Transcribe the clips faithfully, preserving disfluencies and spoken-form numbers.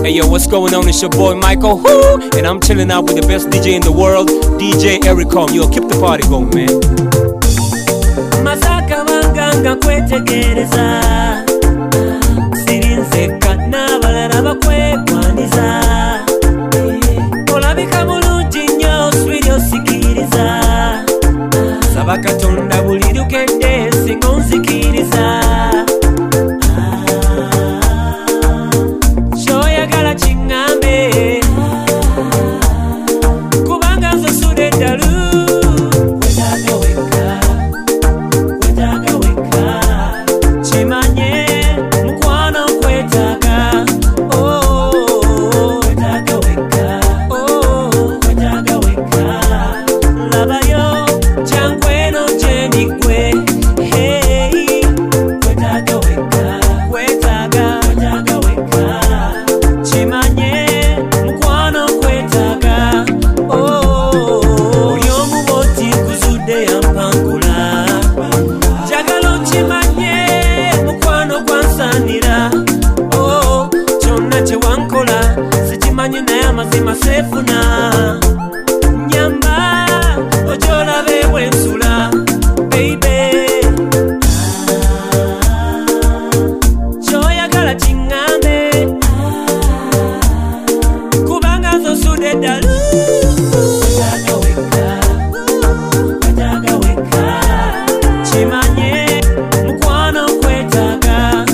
Hey yo, what's going on? It's your boy Michael, whoo, and I'm chilling out with the best D J in the world, D J Ericom. Yo, keep the party going, man. Masaka wanganga kwetegereza sirinzeka n'abalala bakwekwaniza olabika bulungi nnyo swiri osikiriza saba Katonda buli lukedde singa onzikiriza kyoyagala kiŋŋambe kubanga nze sudde eddalu mazima sefuna nyamba ojola bewe nsula baby choyagala kiŋŋambe kubanga nze sudde eddalu kimanye mukwano nkwetaaga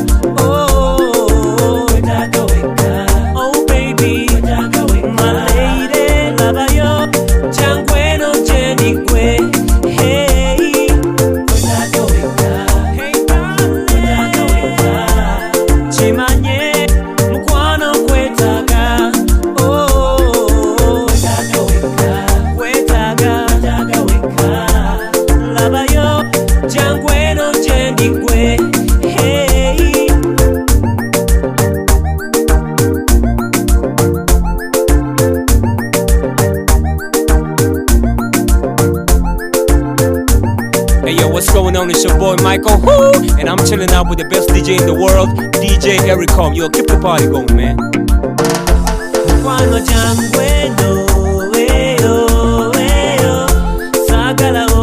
Hey yo, what's going on? It's your boy Michael, whoo, and I'm chilling out with the best D J in the world, D J Ericom. Yo, keep the party going, man.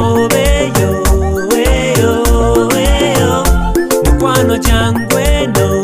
Jangweno